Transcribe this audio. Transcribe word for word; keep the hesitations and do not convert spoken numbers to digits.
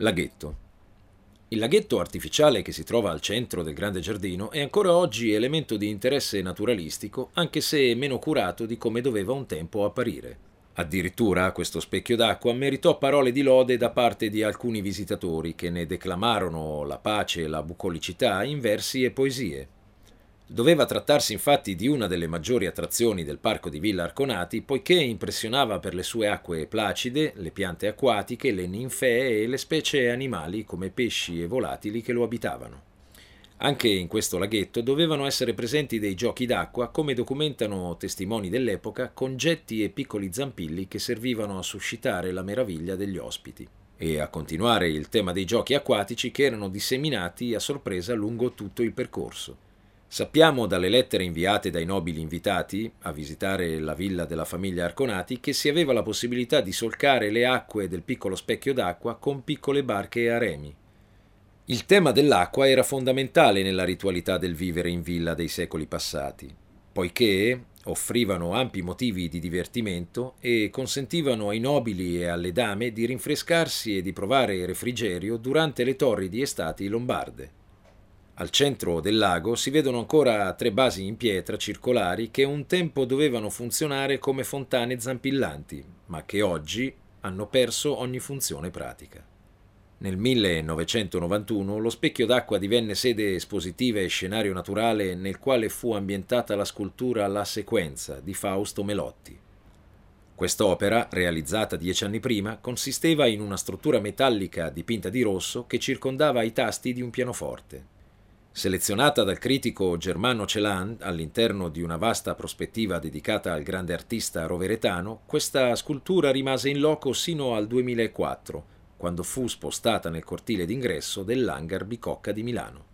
Laghetto. Il laghetto artificiale che si trova al centro del grande giardino è ancora oggi elemento di interesse naturalistico, anche se meno curato di come doveva un tempo apparire. Addirittura questo specchio d'acqua meritò parole di lode da parte di alcuni visitatori che ne declamarono la pace e la bucolicità in versi e poesie. Doveva trattarsi infatti di una delle maggiori attrazioni del parco di Villa Arconati, poiché impressionava per le sue acque placide, le piante acquatiche, le ninfee e le specie animali come pesci e volatili che lo abitavano. Anche in questo laghetto dovevano essere presenti dei giochi d'acqua, come documentano testimoni dell'epoca, con getti e piccoli zampilli che servivano a suscitare la meraviglia degli ospiti. E a continuare il tema dei giochi acquatici che erano disseminati a sorpresa lungo tutto il percorso. Sappiamo dalle lettere inviate dai nobili invitati a visitare la villa della famiglia Arconati che si aveva la possibilità di solcare le acque del piccolo specchio d'acqua con piccole barche a remi. Il tema dell'acqua era fondamentale nella ritualità del vivere in villa dei secoli passati, poiché offrivano ampi motivi di divertimento e consentivano ai nobili e alle dame di rinfrescarsi e di provare refrigerio durante le torridi estati lombarde. Al centro del lago si vedono ancora tre basi in pietra circolari che un tempo dovevano funzionare come fontane zampillanti, ma che oggi hanno perso ogni funzione pratica. Nel millenovecentonovantuno lo specchio d'acqua divenne sede espositiva e scenario naturale nel quale fu ambientata la scultura La Sequenza di Fausto Melotti. Quest'opera, realizzata dieci anni prima, consisteva in una struttura metallica dipinta di rosso che circondava i tasti di un pianoforte. Selezionata dal critico Germano Celan all'interno di una vasta prospettiva dedicata al grande artista roveretano, questa scultura rimase in loco sino al duemilaquattro, quando fu spostata nel cortile d'ingresso dell'Hangar Bicocca di Milano.